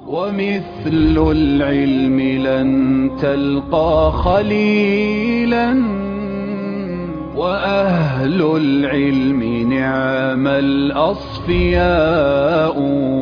ومثل العلم لن تلقى خليلا وأهل العلم نعم الأصفياء.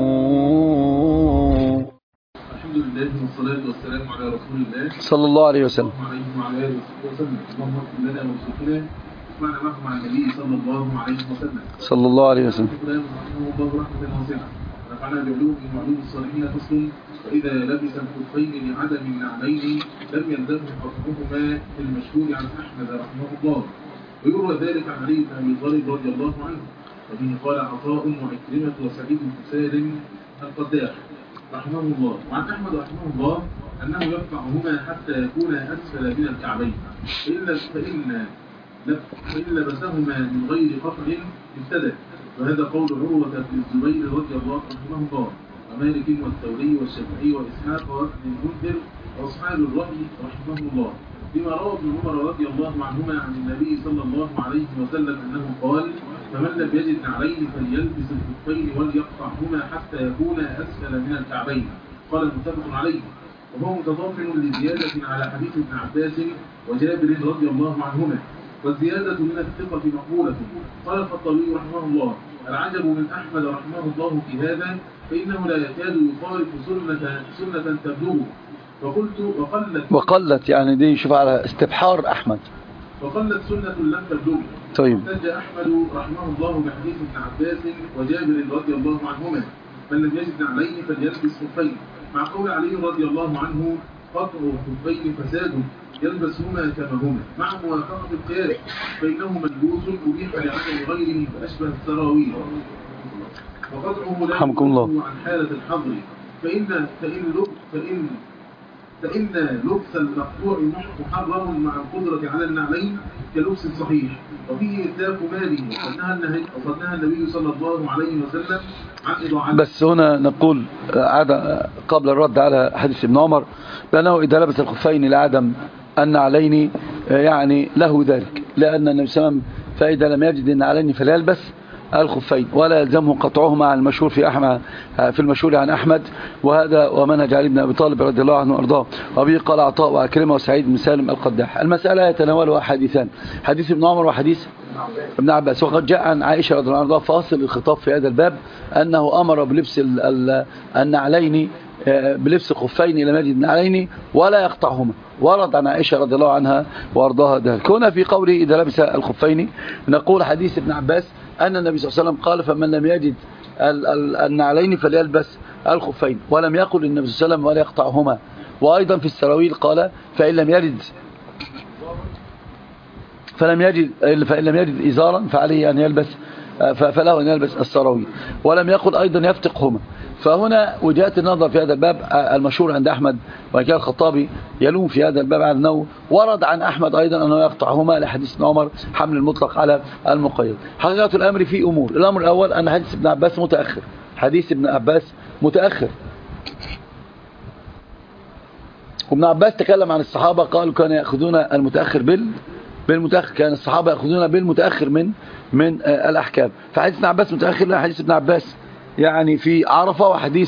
الحمد لله والصلاة والسلام على رسول الله صلى الله عليه وسلم. وعلى آله وسلم. اللهم اغفر لنا وارزقنا اسمعنا معكم عن النبي صلى الله عليه وسلم. صلى الله عليه وسلم. رحمه الله رحمة واسعة. ونفعنا بعلوم وعلوم الصالحين فصل. وإذا لبس الخفين لعدم النعلين لم يلزمه قطعهما في المشهور عن أحمد رحمه الله. ويروى ذلك عن علي بن أبي طالب رضي الله عنه، وبه قال عطاء وعكرمة وسعيد بن سالم القداح رحمه الله. وعن أحمد رحمه الله أنه يرفعهما حتى يكون أسفل من الكعبين، فإن لبسهما من غير قطع ابتدى. وهذا قول عروة بن الزبير رضي الله رحمه الله ومالك والثوري والشافعي وإسحاق وابن المنذر وأصحاب الرأي رحمه الله، لما روى ابن عمر رضي الله عنهما عن النبي صلى الله عليه وسلم أنه قال: فمن لم يجد نعلين فليلبس الخفين وليقطعهما حتى يكون أسفل من الكعبين. قال متفق عليه، وهو متضمن لزيادة على حديث ابن عباس وجابر رضي الله عنهما، والزيادة من الثقة مقبولة. قال الخطابي رحمه الله: العجب من أحمد رحمه الله في هذا فإنه لا يكاد يخالف سنة تبلغه. وقلت يعني دي شوف على استبحار أحمد، وقلت سنة لم تبلغه. طيب. احتج أحمد رحمه الله بحديث ابن عباس وجابر رضي الله عنهما: من لم يجد نعلين فليلبس خفين، مع قول علي رضي الله عنه: قطع الخفين فساد، يلبسهما كما هما، مع موافقة القياس فإنه ملبوس أبيح لعدم غيره فأشبه السراويل، وقطعه لا يخرجه عن حالة الحظر، فإن لبس المقطوع محرم مع القدرة على النعلين كلبس صحيح، وفيه إتلاف ماله وصدناها النبي صلى الله عليه وسلم عن إضاعته. بس هنا نقول قبل الرد على حديث ابن عمر بأنه إذا لبس الخفين لعدم النعلين يعني له ذلك، لأن النبي صلى الله عليه وسلم فإذا لم يجد النعلين فليلبس الخفين ولا يلزمه قطعهما عن المشهور في المشهور عن أحمد، وهذا ومنهج علي بن أبي طالب رضي الله عنه وأرضاه. وبه قال عطاء وعكرمة وسعيد بن سالم القداح. المسألة يتناولها حديثان، حديث ابن عمر وحديث ابن عباس. وقد جاء عن عائشة رضي الله عنها فاصل الخطاب في هذا الباب أنه أمر بلبس النعلين، بلبس خفين لم يجد نعلين ولا يقطعهما. ورد عن عائشة رضي الله عنها وأرضاها ذلك. هنا في قوله إذا لبس الخفين نقول حديث ابن عباس أن النبي صلى الله عليه وسلم قال: فمن لم يجد النعلين فليلبس الخفين، ولم يقل النبي صلى الله عليه وسلم ولا يقطعهما. وأيضا في السراويل قال: فإن لم يجد إزارا فعليه أن يلبس فله أن يلبس السراويل، ولم يقل أيضا يفتقهما. فهنا وجهات النظر في هذا الباب المشهور عند أحمد، وكان الخطابي يلوم في هذا الباب على أنه ورد عن أحمد أيضا أنه يقطعهما لحديث ابن عمر حمل المطلق على المقيد. حقيقة الأمر في أمور. الأمر الأول أن حديث ابن عباس متأخر، حديث ابن عباس متأخر. وابن عباس تكلم عن الصحابة قالوا كانوا يأخذون المتأخر بالمتأخر، كان الصحابة يأخذون بالمتأخر من الأحكام. فحديث ابن عباس متأخر، لا حديث ابن عباس يعني في عرفة، وحديث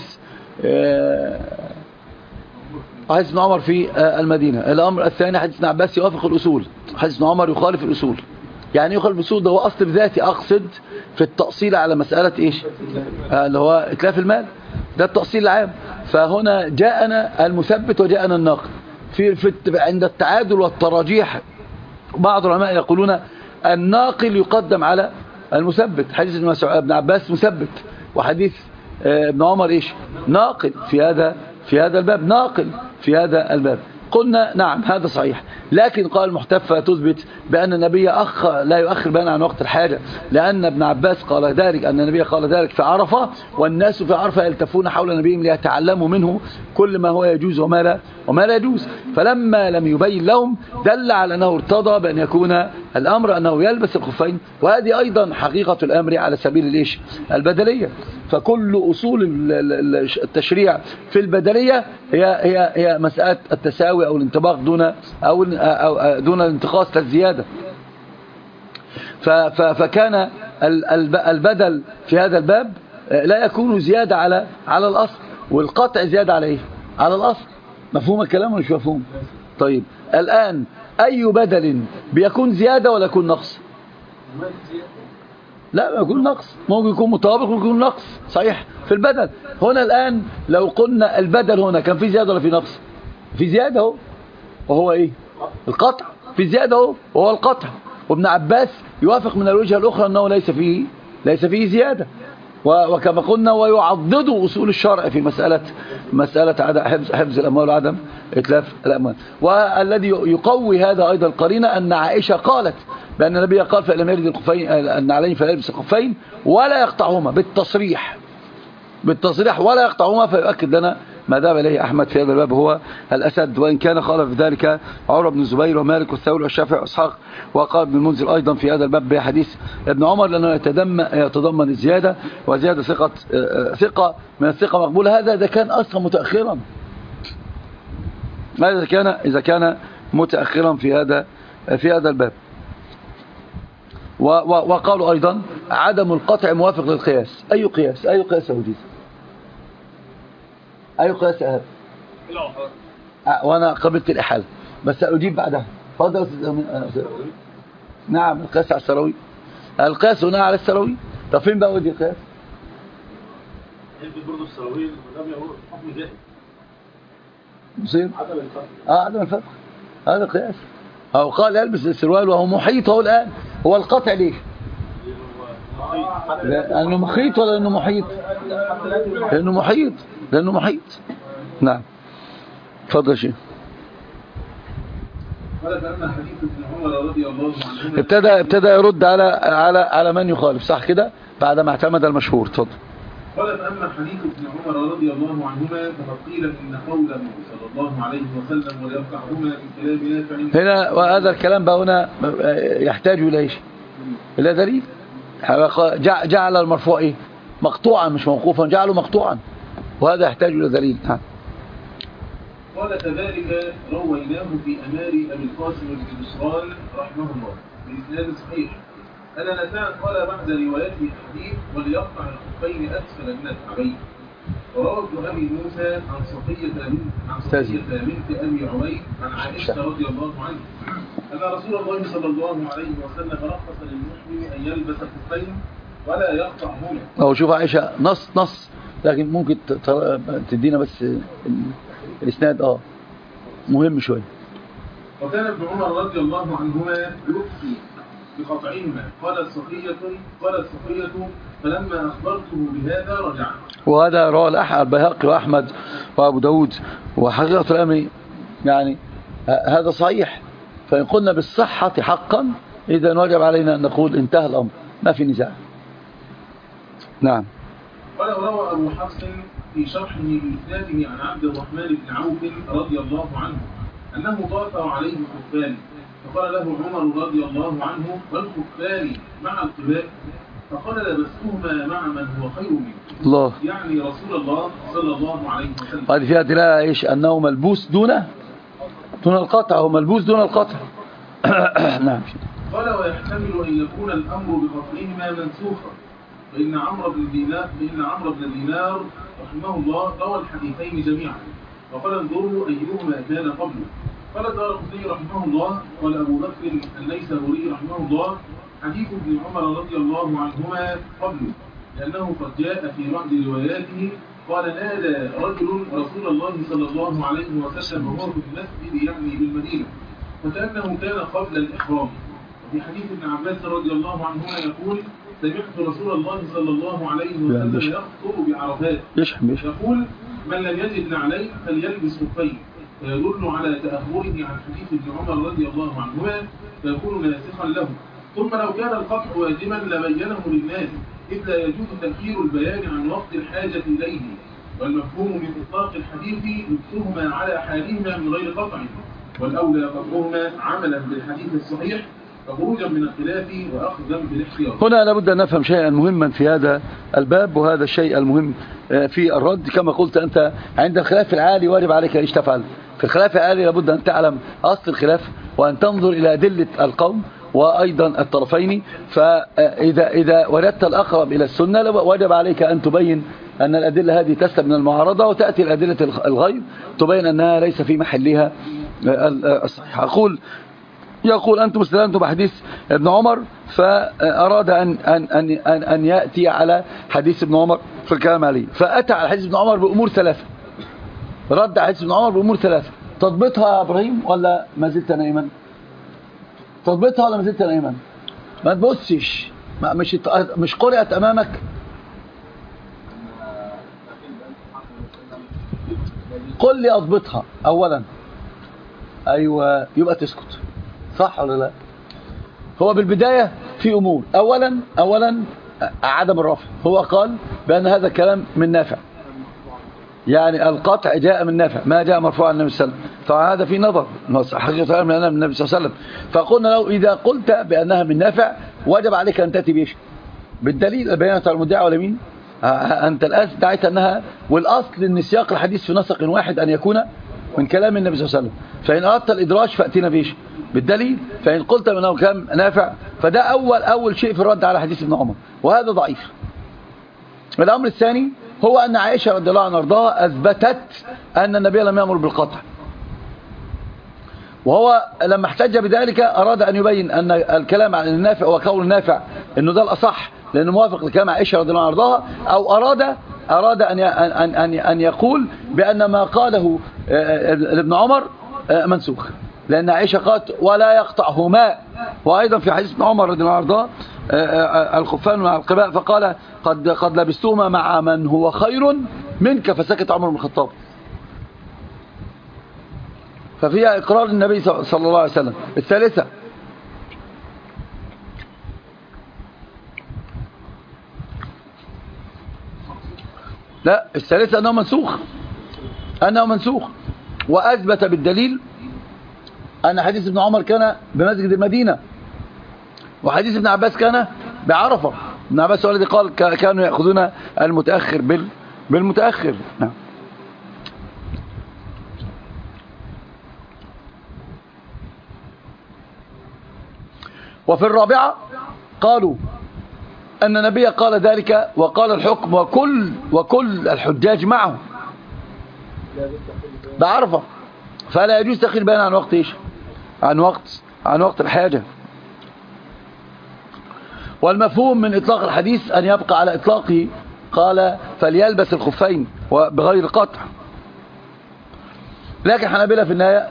ابن عمر في المدينة. الأمر الثاني حديث ابن عباس يوافق الأصول، حديث ابن عمر يخالف الأصول. يعني يخالف الأصول ده هو أصل بذاتي، أقصد في التأصيل على مسألة إيش اللي هو إتلاف المال، ده التأصيل العام. فهنا جاءنا المثبت وجاءنا الناقل عند التعادل والتراجيح. بعض العلماء يقولون الناقل يقدم على المثبت. حديث ابن عباس مثبت، وحديث ابن عمر إيش ناقل في هذا الباب، ناقل في هذا الباب. قلنا نعم هذا صحيح، لكن قال المحتفى تثبت بأن النبي لا يؤخر بيان عن وقت الحاجة، لأن ابن عباس قال ذلك، أن النبي قال ذلك في عرفة، والناس في عرفة يلتفون حول نبيهم ليتعلموا منه كل ما هو يجوز وما لا يجوز. فلما لم يبين لهم دل على أنه ارتضى بأن يكون الأمر أنه يلبس الخفين. وهذه أيضا حقيقة الأمر على سبيل البدلية. فكل أصول التشريع في البدلية هي مسألة التساوي أو الانطباق دون الانتقاص للزيادة. فكان البدل في هذا الباب لا يكون زيادة على الأصل، والقطع زيادة على ايه؟ على الأصل. مفهوم الكلام ولا مش مفهوم؟ طيب الآن أي بدل بيكون زيادة ولا يكون نقص؟ لا يكون نقص، ممكن يكون مطابق ويكون نقص صحيح في البدل. هنا الآن لو قلنا البدل هنا كان في زيادة ولا في نقص؟ في زيادة اهو، وهو ايه؟ القطع. في زيادة اهو وهو القطع. وابن عباس يوافق من الوجهة الأخرى أنه ليس فيه زيادة. وكما قلنا ويعضد أصول الشرع في مسألة حفظ الأموال وعدم إتلاف الأموال. والذي يقوي هذا أيضا القرينة أن عائشة قالت بأن النبي قال فإن لم يرد الخفين أن عليه فلا يلبس الخفين ولا يقطعهما بالتصريح ولا يقطعهما، فيؤكد لنا ما ذهب إليه أحمد في هذا الباب هو الأسد، وإن كان خالف في ذلك عروة بن الزبير ومالك والثوري والشافعي وإسحاق، وقال ابن المنذر أيضا في هذا الباب بحديث ابن عمر لأنه يتضمن الزيادة، وزيادة ثقة من الثقة مقبولة. هذا إذا كان أصلا متأخرا، إذا كان متأخرا في هذا الباب. وقالوا أيضا عدم القطع موافق للقياس. أي قياس يا وديس؟ أي قياس يا أهل؟ وأنا قبلت الإحالة بس أجيب بعدها. فضل. نعم القياس على السراوي. القياس هنا على السراوي. طب فين بقى ودي القياس؟ برضه السراوي لم يقول حكم جاهز مصير عدم الفرق. هذا قياس. أو قال يلبس السروال وهو محيط. هو الآن هو القطع ليه؟ لأنه مخيط ولا لأنه محيط؟ لأنه محيط. نعم تفضل يا شيخ. ابتدى يرد على من يخالف، صح كده؟ بعد ما اعتمد المشهور. تفضل. قال فأما حديث ابن عمر رضي الله عنهما فقد قيل إن قوله صلى الله عليه وسلم ويرفعهما من كلام نافع هنا، وهذا الكلام بقى هنا يحتاج إلى دليل. جعل المرفوع إيه؟ مقطوعا مش موقوفا، جعله مقطوعا، وهذا يحتاج إلى دليل. قال كذلك رويناه في أمار أبي القاسم بن بشران رحمه الله بإسناد صحيح أن نساء قال بعد روايته الحديث وليقطع الخفين أسفل من الكعبين. وروى ابن أبي موسى عن صفية بنت أبي عبيد عن عائشة رضي الله عنها أن رسول الله صلى الله عليه وسلم رخص للمحرم أن يلبس الخفين ولا يقطعهما. أو شوف عائشة نص لكن ممكن تدينا بس الإسناد مهم شوية. وكان ابن عمر رضي الله عنهما يفتي بقطعهما. قالت صفية فلما أخبرته بهذا رجع. وهذا رواه البيهقي وأحمد وأبو داود. وحقيقة الأمر يعني هذا صحيح، فإن قلنا بالصحة حقا إذا وجب علينا أن نقول انتهى الأمر ما في نزاع. نعم. وروى أبو حفص في شرحه بإسناده عن عبد الرحمن بن عوف رضي الله عنه أنه طاف عليه خفان فقال له عمر رضي الله عنه والخفان مع القباء فقال لبستهما مع من هو خير منه الله، يعني رسول الله صلى الله عليه وسلم. هذه فيها دلالة إيش؟ أنه ملبوس دون القطع، هو ملبوس دون القطع. نعم. قال ويحتمل أن يكون الأمر بقطعهما منسوخا فإن عمرو بن دينار رحمه الله روى الحديثين جميعا وقال انظروا أيهما كان قبله. قال الدارقطني رحمه الله قال أبو بكر النيسابوري رحمه الله حديث ابن عمر رضي الله عنهما قبله لأنه قد جاء في بعض رواياته قال نادى رجل رسول الله صلى الله عليه وسلم وهو في المسجد يعني بالمدينة وكأنه كان قبل الإحرام. وفي حديث ابن عباس رضي الله عنهما يقول سمعت رسول الله صلى الله عليه وسلم يخطر بعرفات يقول من لم يجد نعلين فليلبس خفين فيدل على تأخره عن حديث ابن عمر رضي الله عنهما فيكون ناسخا له. ثم لو كان القطع واجبا لبينه للناس إذ لا يجوز تأخير البيان عن وقت الحاجة إليه، والمفهوم من إطلاق الحديث لبسهما على حالهما من غير قطع، والأولى قطعهما عملا بالحديث الصحيح فخروجا من الخلاف وأخذا بالاحتياط. هنا لابد أن نفهم شيئا مهما في هذا الباب، وهذا الشيء المهم في الرد كما قلت أنت عند الخلاف العالي واجب عليك أن تفعل. في الخلاف العالي لابد أن تعلم أصل الخلاف وأن تنظر إلى أدلة القوم وأيضا الطرفين. فإذا وردت الأقرب إلى السنة وجب عليك أن تبين أن الأدلة هذه تسلم من المعارضة، وتأتي الأدلة الغير تبين أنها ليس في محلها الصحيح. يقول أنتم استدلتم بحديث ابن عمر، فأراد أن يأتي على حديث ابن عمر في الكلام عليه، فأتى على حديث ابن عمر بأمور ثلاثة، رد على حديث ابن عمر بأمور ثلاثة. تضبطها يا إبراهيم ولا ما زلت نائما؟ تضبطها ولا ما زلت نائما؟ ما تبصش، مش قرأت أمامك. قل لي أضبطها أولا. أيوة، يبقى تسكت، صح ولا لا؟ هو بالبداية في أمور. أولا عدم الرفع، هو قال بأن هذا كلام من نافع، يعني القطع جاء من نافع، ما جاء مرفوعا عن النبي صلى الله عليه وسلم، فهذا في نظر حقيقة من النبي صلى الله عليه وسلم. فقلنا له إذا قلت بأنها من نافع وجب عليك أن تأتي بيش بالدليل، البيانة على المدعي واليمين. أنت الآن دعيت أنها، والأصل أن سياق الحديث في نسق واحد أن يكون من كلام النبي صلى الله عليه وسلم، فإن أردت الإدراج فأتينا بيش بالدليل. فإن قلت بأنه كلام نافع فده أول شيء في الرد على حديث ابن عمر، وهذا ضعيف. الأمر الثاني هو أن عائشة رضي الله عنها وارضاها أثبتت أن النبي لم يأمر بالقطع، وهو لما احتج بذلك أراد أن يبين أن الكلام عن النافع وقول النافع أنه ده الأصح لأنه موافق لكلام عائشة رضي الله عنها وارضاها، أو أراد أن يقول بأن ما قاله ابن عمر منسوخ، لأن عائشة قالت ولا يقطعهما. وأيضا في حديث ابن عمر رضي الله عنه وارضاه الخفان مع القباء، فقال قد لبستهما مع من هو خير منك، فسكت عمر بن الخطاب. ففيها إقرار النبي صلى الله عليه وسلم. الثالثة لا، الثالثة أنه منسوخ، وأثبت بالدليل أن حديث ابن عمر كان بمسجد المدينة، وحديث ابن عباس كان بعرفة. ابن عباس هو الذي قال كانوا يأخذون المتأخر بالمتأخر. نعم. وفي الرابعة قالوا أن النبي قال ذلك وقال الحكم وكل الحجاج معه بعرفة، فلا يجوز تأخير البيان عن وقت إيش؟ عن وقت الحاجة. والمفهوم من إطلاق الحديث أن يبقى على إطلاقه، قال فليلبس الخفين بغير قطع. لكن حنابلة في النهاية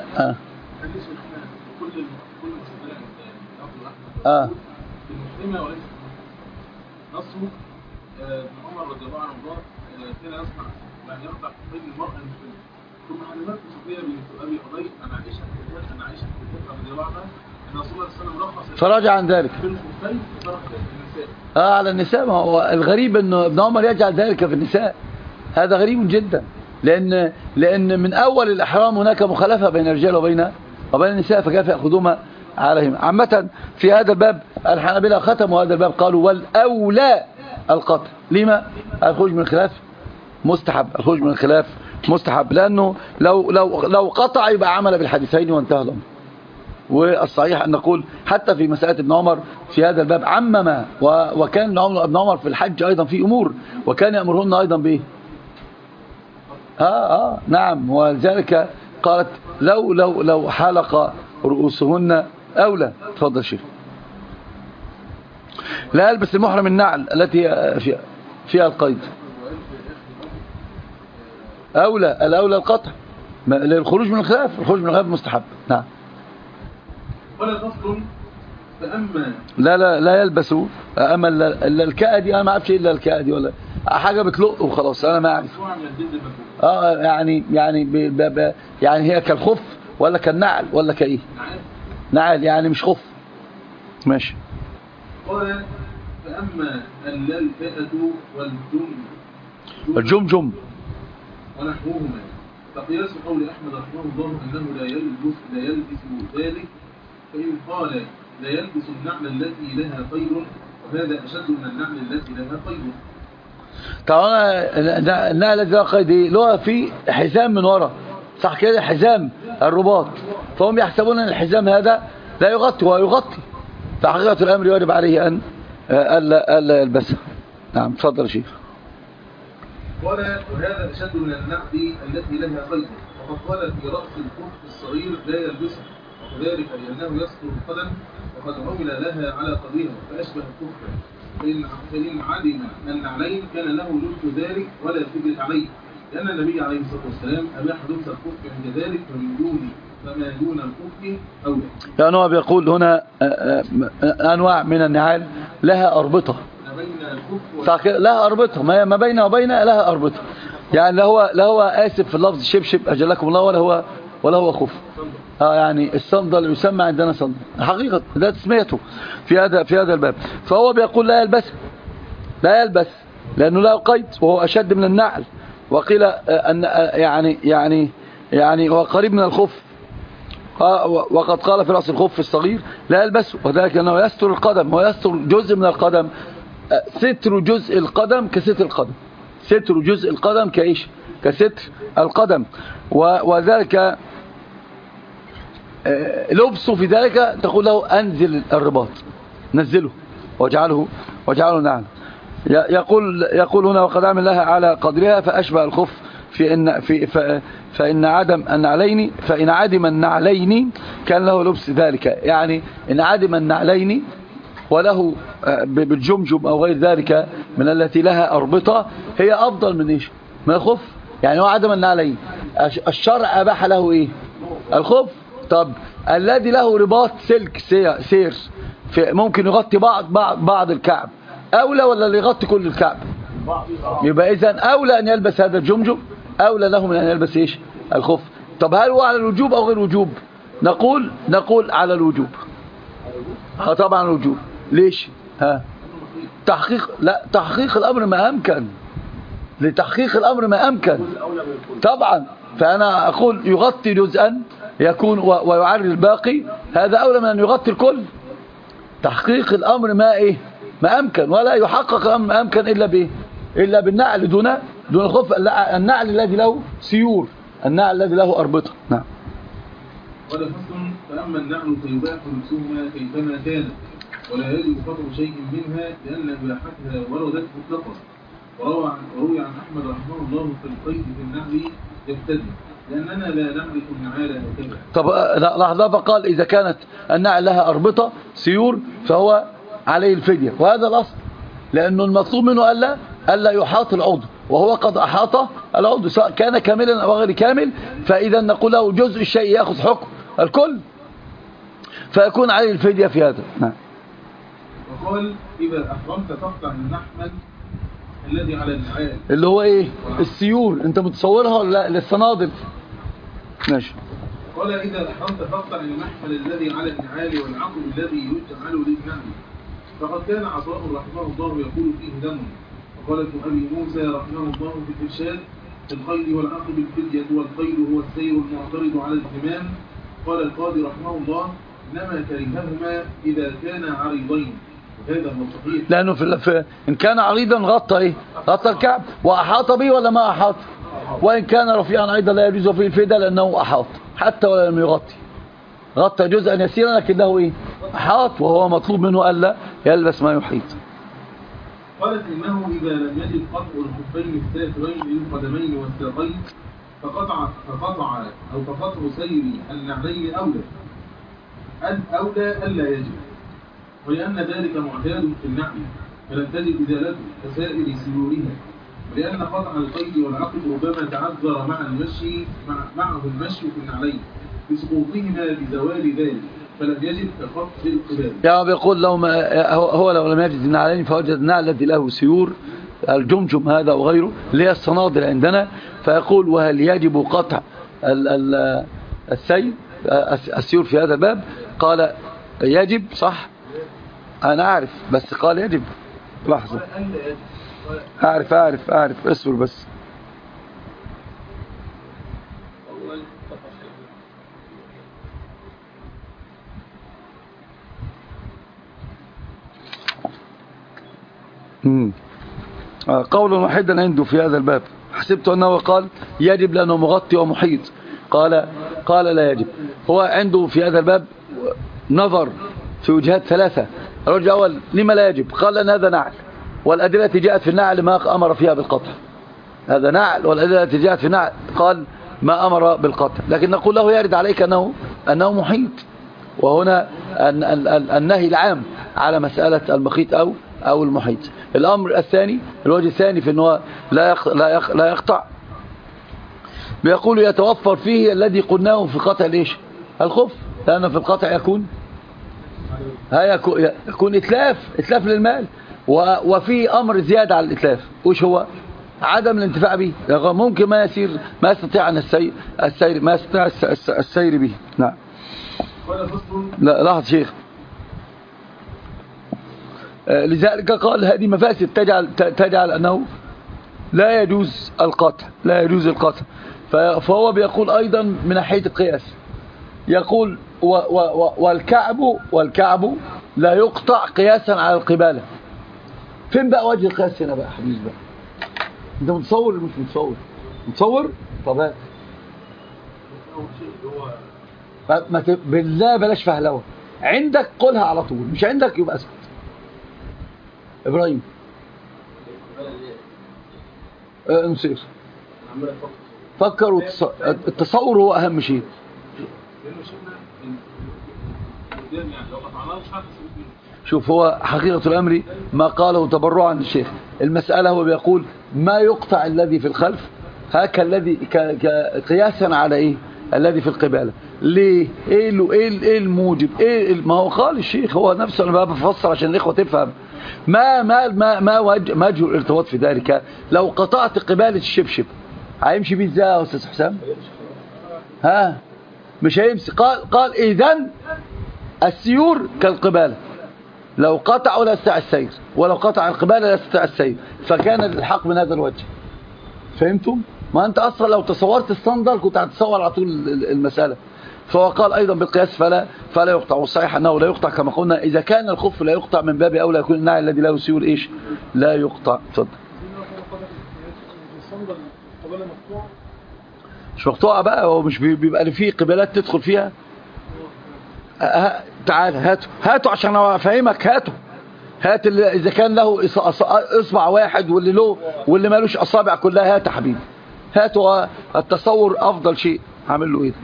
نصه ابن عمر رضي الله عنه كان يصنع يعني يقطع خفين المرأة المسلمة. ثم حلمات صفية بنت أبي حضير عن عائشة رضي الله عنها أن رسول الله صلى الله عليه وسلم فرجع عن ذلك في الخفين وترك النساء. على النساء. ما هو الغريب أنه ابن عمر يجعل ذلك في النساء، هذا غريب جدا، لأن من أول الإحرام هناك مخالفة بين الرجال وبين النساء، فكيف يأخذوما عليهم. عامة في هذا الباب الحنابلة ختموا هذا الباب، قالوا والأولى القطع. لما؟ الخروج من الخلاف مستحب، الخروج من الخلاف مستحب، لأنه لو قطع يبقى عمل بالحديثين وانتهى الأمر. والصحيح أن نقول حتى في مسألة ابن عمر في هذا الباب عمم، وكان ابن عمر في الحج أيضا في أمور، وكان يأمرهن أيضا به. نعم. ولذلك قالت لو حلق رؤوسهن أولى. تفضل شيخ. لا يلبس المحرم النعل التي فيها القيد. الأولى القطع للخروج من الخلاف. الخروج من الخلاف مستحب. نعم. ولا فصل فأما لا يلبسوا أما إلا الكأدي. أنا ما أعرفش إلا الكأدي ولا حاجة بتلق وخلاص، أنا ما أعرف. يعني هي كالخف ولا كالنعل ولا كإيه؟ نعل يعني مش خف. ماشي. قال فأما اللالفئة والجمجم ونحوهما فقياس قول أحمد رحمه الله أنه لا يلبس ذلك، فإن قال لا يلبس النعل التي لها قيد، وهذا أشد من النعل التي لها قيد. طبعا النعل التي لها قيد له في حزام من وراء، صح كده؟ حزام الرباط، فهم يحسبون أن الحزام هذا لا يغطي ويغطي، فحقيقة الأمر يجب عليه أن ألا يلبسها. نعم. تفضل شيخ. قال وهذا أشد من النعل التي لها قيد، وقد قال في رأس الخف الصغير لا يلبسه، وذلك لأنه يستر القدم وقد عمل لها على قدرها فأشبه الخف، فإن عدم النعلين كان له لبس ذلك ولا فدية عليه، لأن النبي عليه الصلاة والسلام أباح لبس الخف عند ذلك فما دون الخف أولى. يعني هو بيقول هنا أنواع من النعال لها أربطة، لها أربطة ما بين وبين لها أربطة، يعني لا هو آسف في اللفظ شبشب أجلكم الله ولا هو خف. يعني الصندل يسمى عندنا صندل حقيقة، ده تسميته في هذا الباب. فهو بيقول لا يلبس لأنه لا قيد وهو أشد من النعل، وقيل أن يعني هو قريب من الخف، وقد قال في رأس الخف الصغير لا يلبسه، وذلك أنه يستر القدم ويستر جزء من القدم. ستر جزء القدم كستر القدم، ستر جزء القدم كإيش؟ كستر القدم، وذلك لبسه في ذلك تقول له أنزل الرباط، نزله واجعله نعم. يقول هنا وقد عمل لها على قدرها فأشبه الخف فإن عدم النعلين كان له لبس ذلك، يعني إن عدم النعلين وله بالجمجم أو غير ذلك من التي لها أربطة هي أفضل من إيش؟ من الخف. يعني هو عدم النعلين، الشرع أباح له إيه؟ الخف. طب الذي له رباط سلك سير ممكن يغطي بعض الكعب أولى ولا اللي يغطي كل الكعب؟ يبقى إذن أولى أن يلبس هذا الجمجم، أولى له من أن يلبس إيش؟ الخف. طب هل هو على الوجوب أو غير وجوب؟ نقول على الوجوب. طبعا الوجوب. ليش؟ تحقيق الأمر ما أمكن، لتحقيق الأمر ما أمكن طبعا. فأنا أقول يغطي جزءا يكون ويعري الباقي، هذا أولى من أن يغطي الكل. تحقيق الأمر ما أمكن، ولا يحقق الأمر ما أمكن إلا بالنعل دون الخف، النعل الذي له سيور، النعل الذي له أربطة. نعم. قال فصل فأما النعل فيباح لبسهما كيفما كان ولا يجب قطع شيء منها لأن إباحتها وردت مطلقا، وروي عن أحمد رحمه الله في القيد في النعل يبتدئ لأننا لا نعرف النعال هكذا. طب لحظة، فقال إذا كانت النعل لها أربطة سيور فهو عليه الفدية، وهذا الأصل، لأنه المطلوب منه ألا يحاط العضو، وهو قد أحاط العضو سواء كان كاملا أو غير كامل، فإذا نقول له جزء الشيء يأخذ حكم الكل، فيكون عليه الفدية في هذا. نعم. وقال إذا أحرمت تقطع المحمل الذي على النعال اللي هو إيه؟ السيور، أنت متصورها ولا للصنادل؟ ماشي. قال إذا أحرمت تقطع المحمل الذي على النعال والعقل الذي يجعل للنعل، فقد كان عطاء رحمه الله يقول فيه دم. وقال ابن أبي موسى رحمه الله في الإرشاد في الخيل والعقل بالفدية، والخيل هو السير المعترض على الزمام. قال القاضي رحمه الله إنما كرههما إذا كان عريضين، وهذا هو الصحيح، لأنه إن كان عريضا غطى الكعب وأحاط به ولا ما أحاط، وإن كان رفيعا أيضا لا يجوز فيه الفدية لأنه أحاط حتى ولا لم يغطي، غطى جزءا يسيرا لكنه أحاط، وهو مطلوب منه ألا يلبس ما يحيط. قالت إنه إذا لم يجد قطع الخفين السافرين للقدمين والساقين فقطع أو فقطع سير النعلين أولى ألا يجب، ولأن ذلك معتاد في النعل فلم تجد إزالته كسائر سيورها، ولأن قطع القيد والعقل ربما تعذر معه المشي في النعلين بسقوطهما بزوال ذلك فلم يجد كقطع القبال. يعني بيقول هو لو لم يجد النعلين فوجد النعل الذي له سيور، الجمجم هذا وغيره اللي هي الصنادل عندنا، فيقول وهل يجب قطع السيور في هذا الباب؟ قال يجب، صح، أنا أعرف، بس قال يجب. لحظة، أعرف اصبر بس. قول واحدا عنده في هذا الباب، حسبت أنه قال يجب لأنه مغطي ومحيط، قال لا يجب. هو عنده في هذا الباب نظر في وجهات ثلاثة. الوجه الأول لما لا يجب؟ قال أن هذا نعل، والأدلة جاءت في النعل ما أمر فيها بالقطع، هذا نعل، والأدلة التي جاءت في نعل قال ما أمر بالقطع، لكن نقول له يرد عليك أنه محيط، وهنا النهي العام على مسألة المخيط أو المحيط. الأمر الثاني، الوجه الثاني في أنه لا يقطع، بيقول يتوفر فيه الذي قلناه في قطع ليش الخف، لأنه في القطع يكون إتلاف للمال، وفي أمر زيادة على الإتلاف، وش هو؟ عدم الانتفاع به، ممكن ما يستطيع أن السير به. نعم. لا لاحظ شيخ، لذلك قال هذه مفاسد تجعل أنه لا يجوز القطع، فهو بيقول أيضا من ناحية القياس، يقول والكعب لا يقطع قياسا على القبالة. فين بقى وجه القياس هنا بقى حبيبي بقى؟ انت متصور مش متصور؟ طب هات بالله بلاش فهلوه، عندك قولها على طول، مش عندك يبقى اسكت. ابراهيم نصير فكر التصور هو اهم شيء. شوف، هو حقيقة الأمر ما قاله تبرعا للشيخ، المسألة هو بيقول ما يقطع الذي في الخلف الذي قياسا على إيه الذي في القبالة. ليه؟ إيه الموجب؟ ما هو قال الشيخ هو نفسه، أنا بقى بفسر عشان الإخوة تفهم ما وجه الارتباط في ذلك. لو قطعت قبالة الشبشب هيمشي بيه ازاي يا أستاذ حسام؟ مش هيمشي. قال إذن السيور كالقبالة، لو قطعوا لا يستطيع السير، ولو قطع القبالة لا يستطيع السير، فكان الحق من هذا الوجه. فهمتم؟ ما أنت أصلا لو تصورت الصندل كنت هتصور على طول المسألة. فهو قال أيضا بالقياس فلا يقطع، والصحيح أنه لا يقطع كما قلنا. إذا كان الخف لا يقطع من باب أولى يكون النعل الذي لا يسير لا يقطع. اتفضل. مش مقطوعة بقى، هو مش بيبقى فيه قبالات تدخل فيها. تعال هاتوا عشان افهمك. هات اذا كان له اصبع واحد واللي مالوش اصابع كلها، هات يا حبيبي، هاتوا. التصور افضل شيء. هعمل له ايه؟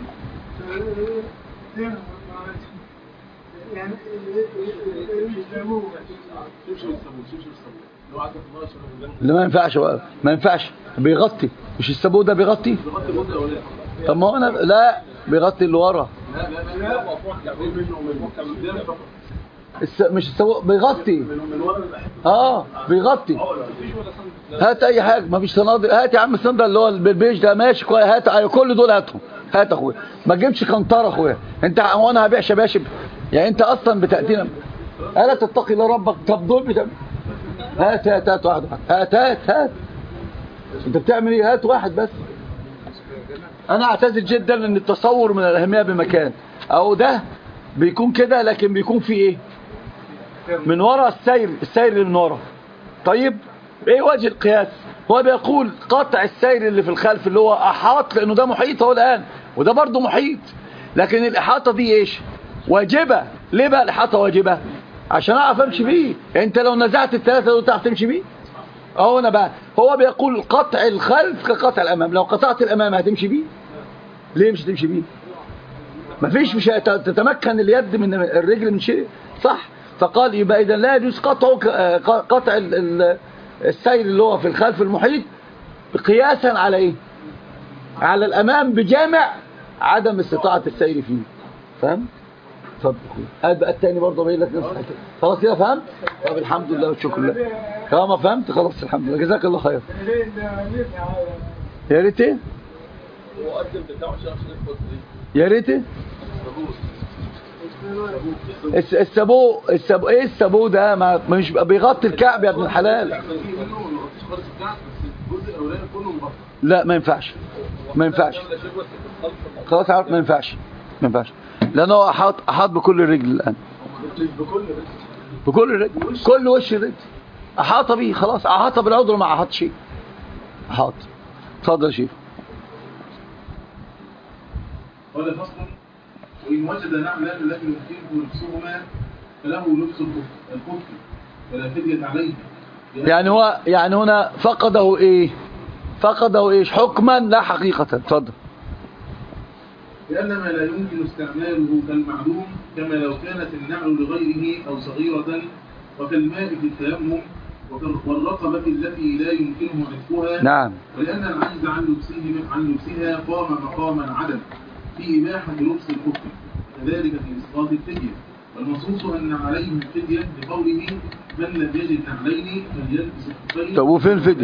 لا ما ينفعش بيغطي. مش السبوق ده بيغطي؟ طب ما هو انا لا بيغطي اللي ورا. مش السبوق بيغطي. بيغطي. هات اي حاجه، ما فيش صنادل. هات يا عم الصندل اللي هو بالبيج ده ماشي كويس. هات كل دول هاتهم. هات اخويا، ما تجيبش قنطره اخويا. انت وانا هبيع شباشب يعني؟ انت اصلا بتاتينا الا تتقي الله ربك. طب دول هات واحد. هات انت بتعمل ايه؟ هات واحد بس. انا اعتذر جدا ان التصور من الاهميه بمكان، او ده بيكون كده، لكن بيكون في ايه من ورا السير اللي من ورا. طيب ايه وجه القياس؟ هو بيقول قطع السير اللي في الخلف اللي هو احاط، لانه ده محيط هو الان، وده برضه محيط، لكن الاحاطه دي ايش؟ واجبه. ليه بقى الاحاطه واجبه؟ عشان اعرف امشي بيه. انت لو نزعت الثلاثه دول تعرف تمشي بيه؟ هنا بقى هو بيقول قطع الخلف كقطع الامام. لو قطعت الامام هتمشي بيه؟ ليه مش هتمشي بيه؟ مفيش، مش تتمكن اليد من الرجل من شيء، صح؟ فقال يبقى اذا لا يجوز قطع السير اللي هو في الخلف المحيط قياسا على ايه؟ على الامام بجامع عدم استطاعة السير فيه. فهم؟ اتفضل. هات بقى الثاني برضه باين لك نفس الحكايه. خلاص كده فهمت؟ طب الحمد لله والشكر لله. ما فهمت خلاص الحمد لله، جزاك الله خير. يا ريت ايه؟ يا ريت ايه؟ السابو ايه السابو ده؟ مش بيغطي الكعب يا ابن الحلال. لا ما ينفعش خلاص عارف، ما ينفعش لانه احاط بكل الرجل الان، بكل الرجل، كل وش الرجل احاط به خلاص. احاط بالعذر ما احاط شيء. احاط. اتفضل يا شيخ. قال فصل: وإن وجد نعلا لم يمكنه لبسهما فله لبس الخف ولا فدية عليه. يعني هنا فقده ايه؟ فقده إيش حكما لا حقيقة. اتفضل. لأن ما لا يمكن استعماله كالمعلوم، كما لو كانت النعل لغيره أو صغيرة، وكالماء في التيمم، والرقبة التي لا يمكنه عتقها. نعم. ولأن العجز عن لبسها قام مقام العدم في إباحة لبس الكفر، كذلك في إسقاط الفدية. والمنصوص أن عليهم الفدية بقوله من لم يجد نعلين فليلبس الخفين. طب وفين الفدية؟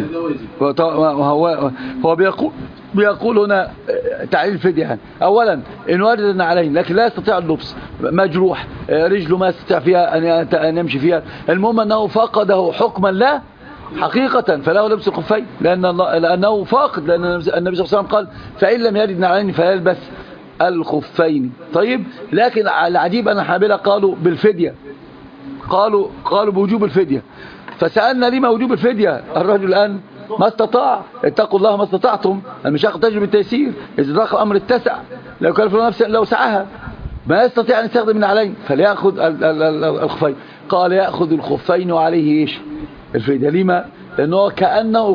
هو بيقول هنا تعليل الفدية يعني. أولا إن وجد النعلين لكن لا يستطيع اللبس، مجروح، رجله ما يستطيع فيها أن يمشي فيها، المهم أنه فقده حكما لا حقيقة فله لبس الخفين، لأنه فاقد، لأن النبي صلى الله عليه وسلم قال فإن لم يجد نعلين فيلبس الخفين. طيب، لكن العجيب أن الحنابلة قالوا بالفدية، قالوا بوجوب الفدية. فسألنا لما وجوب الفدية؟ الرجل الآن ما استطاع، اتقوا الله ما استطعتم، المشاقة تجلب التيسير، إذا ضاق الأمر اتسع، لو كلف نفسا لو سعها، ما يستطيع أن يستخدم النعلين فليأخذ الخفين. قال يأخذ الخفين وعليه إيش؟ الفدية. لما؟ لأنه كأنه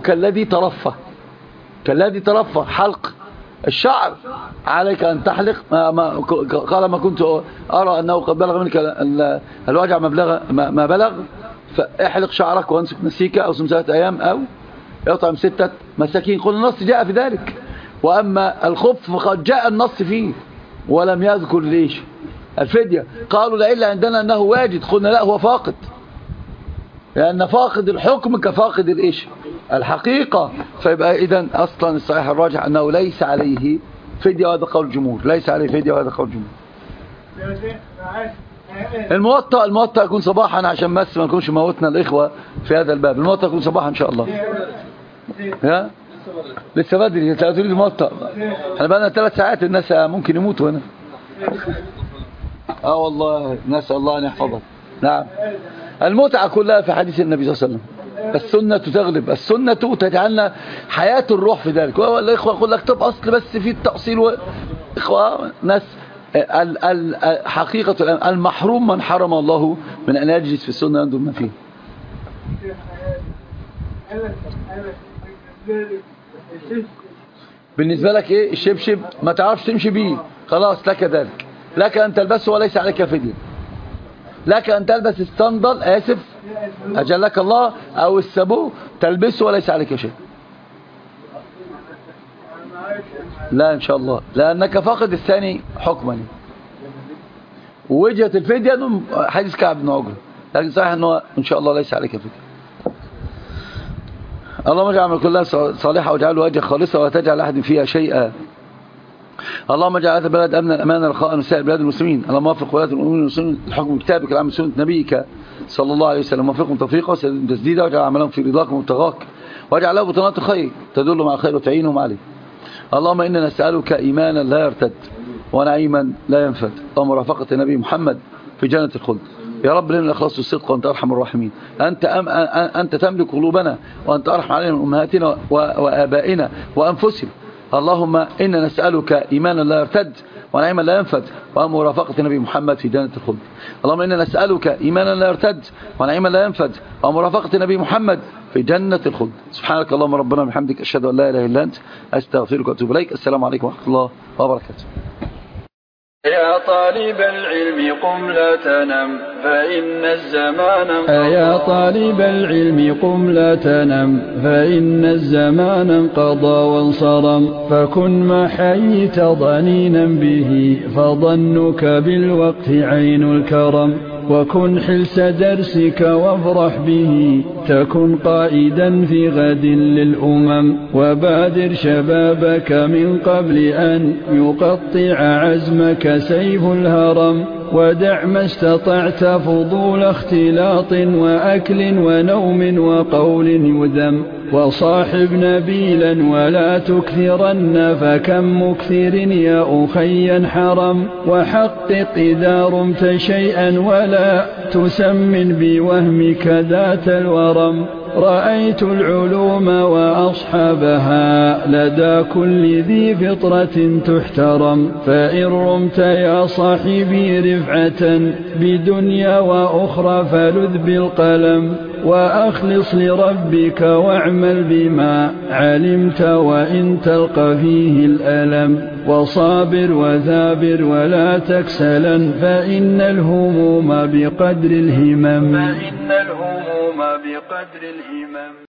كالذي ترفه حلق الشعر، عليك أن تحلق. قال ما كنت أرى أنه قد بلغ منك الوجع ما بلغ، فاحلق شعرك وانسك نسيكة أو 7 أيام أو يطعم 6 مساكين. قل النص جاء في ذلك. وأما الخف فقد جاء النص فيه ولم يذكر ليش الفدية. قالوا لإلا عندنا أنه واجد، قلنا لا، هو فاقد، لأن فاقد الحكم كفاقد الإيش الحقيقة. فيبقى إذن أصلا الصحيح الراجح أنه ليس عليه فدية، وهذا قول الجمهور، ليس عليه فدية وهذا قول الجمهور. الموطأ يكون صباحا عشان بس ما نكونش موتنا الإخوة في هذا الباب. الموطأ يكون صباحا إن شاء الله. ها؟ لسه بدري، انت تريد الموطأ؟ احنا بقى لنا 3 ساعات، الناس ممكن يموتوا هنا. والله نسأل الله أن يحفظها. نعم. المتعة كلها في حديث النبي صلى الله عليه وسلم. السنة تغلب، السنة تجعلنا حياة الروح في ذلك. والإخوة يقول لك طب أصل بس في التأصيل إخوة ناس حقيقة المحروم من حرم الله من أن يجلس في السنة ينظر ما فيه. بالنسبة لك إيه الشبشب ما تعرفش تمشي بيه، خلاص لك ذلك، لك أن تلبسه وليس عليك فدية. لك أن تلبس الصندل، آسف أجلك الله، أو السبو تلبسه وليس عليك شيء. لا إن شاء الله، لأنك فاقد الثاني حكما. ووجهة الفدية حديث كعب بن عجرة، لكن صحيح أنه إن شاء الله ليس عليك فدية. اللهم اجعل من كلها صالحة واجعل وجه خالصة ولا تجعل أحد فيها شيئا. اللهم اجعل هذا البلد أمنا أمانا رخاء وسائر بلاد المسلمين. اللهم وفق ولاة الأمور والمسلمين الحكم بكتابك العام سنة نبيك صلى الله عليه وسلم، وفقهم توفيقا وتسديدا، واجعل عملهم في رضاك ومبتغاك، واجعل له بطانات خير تدلهم على الخير وتعينهم عليه. اللهم إنا نسألك إيمانا لا يرتد ونعيما لا ينفد ومرافقة النبي محمد في جنة الخلد. يا رب لنا الإخلاص والصدق وأنت أرحم الراحمين. أنت تملك قلوبنا وأنت أرحم علينا من أمهاتنا وآبائنا وأنفسنا. اللهم إنا نسألك إيمانا لا يرتد ونعيما لا ينفد ومرافقة النبي محمد في جنة الخلد. اللهم إنا نسألك إيمانا لا يرتد ونعيما لا ينفد ومرافقة النبي محمد في جنة الخلد. سبحانك اللهم ربنا وبحمدك، أشهد أن لا إله إلا أنت، أستغفرك وأتوب إليك. السلام عليكم ورحمة الله وبركاته. يا طالب العلم قم لا تنم فإن الزمان يا طالب العلم قم لا تنم فإن الزمان انقضى وانصرم، فكن ما حييت ضنينا به فظنك بالوقت عين الكرم، وكن حلس درسك وافرح به تكن قائدا في غد للأمم، وبادر شبابك من قبل أن يقطع عزمك سيف الهرم، ودع ما استطعت فضول اختلاط وأكل ونوم وقول يذم، وصاحب نبيلا ولا تكثرن فكم مكثر يا أخي حرم، وحقق إذا رمت شيئا ولا تسمن بوهمك ذات الورم، رأيت العلوم وأصحابها لدى كل ذي فطرة تحترم، فإن رمت يا صاحبي رفعة بدنيا وأخرى فلذ بالقلم، وأخلص لربك واعمل بما علمت وإن تلقى فيه الألم وصابر وثابر ولا تكسلا فإن الهموم بقدر الهمم